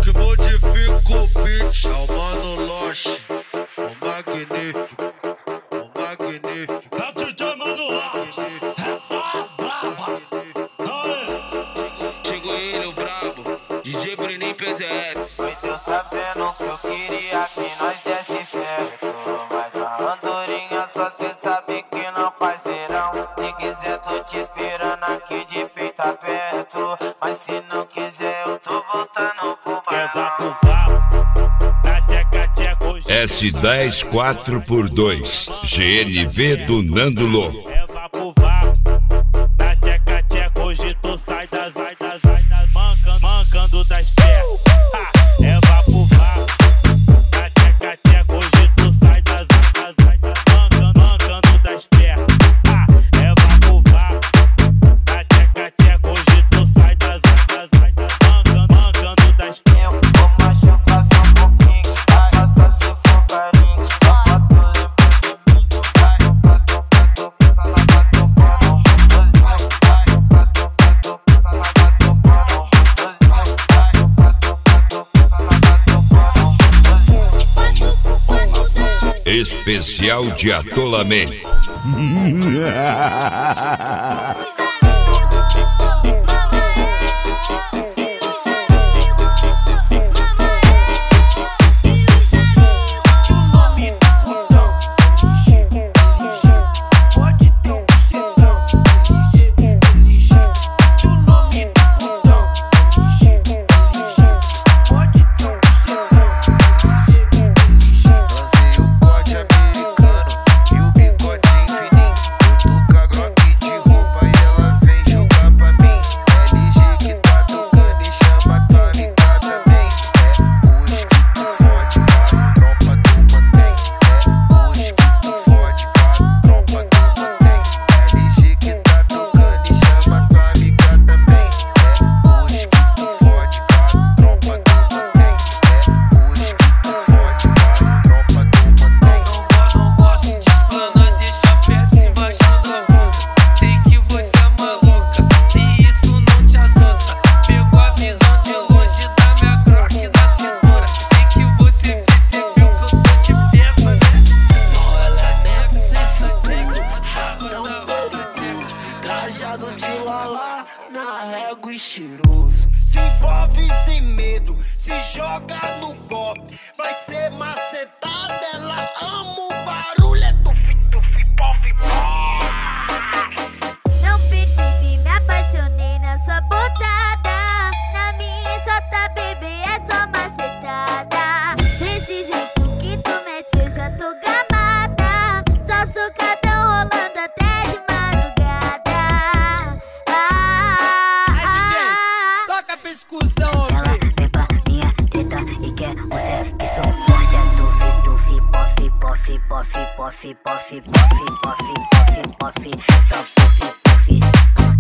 que modifica o beat é o Mano Loche, o magnífico, o magnífico. É o DJ Mano Loche, é braba. Chegou ele, o brabo, DJ Bruninho PZS. Foi Deus sabendo que eu queria que nós desse certo, mas a andorinha só cê sabe que não faz verão. Se quiser tô te esperando aqui de peito aberto, mas se não quiser eu tô voltando pro barão. S10 4x2 GNV do Nando Louco. Leva pro vapo, da tcheca-tcheca, hoje tu sai das mancando das pernas. Leva pro vapo, da tcheca-tcheca, hoje tu sai das mancando das pernas. Leva pro vapo, da tcheca-tcheca, hoje tu sai das mancando das pernas. Vou machucar só um pouquinho, só se for carinho. Só bota o lembro de mim, vai. Especial de atolamento. Trajado de lala, na régua e cheiroso. Se envolve sem medo, se joga no golpe. Vai ser macetada, ela ama o barulho, é tufi, pof, Não percebi, me apaixonei na sua botada. Na minha sota, bebê, é só macetada. Desse jeito que tu mete, eu já tô gamada. Só socadão rolando até de madrugada. toca a pescução, Ela vem pra minha teta e quer um sexo forte. É tufi, pof, pof, pof, pof, pof, pof, pof, pof, pof, só pof, pof.